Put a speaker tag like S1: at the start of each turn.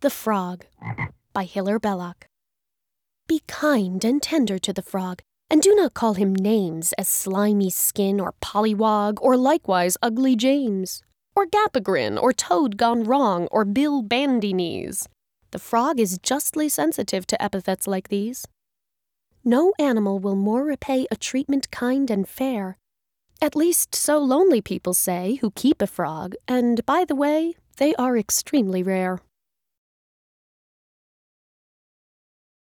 S1: The Frog by Hilaire Belloc. Be kind and tender to the frog, and do not call him names as Slimy Skin or Pollywog or likewise Ugly James, or Gap-a-Grin or Toad Gone Wrong or Bill Bandy-Knees. The frog is justly sensitive to epithets like these. No animal will more repay a treatment kind and fair. At least so lonely people say who keep a frog, and by the way, they are extremely rare.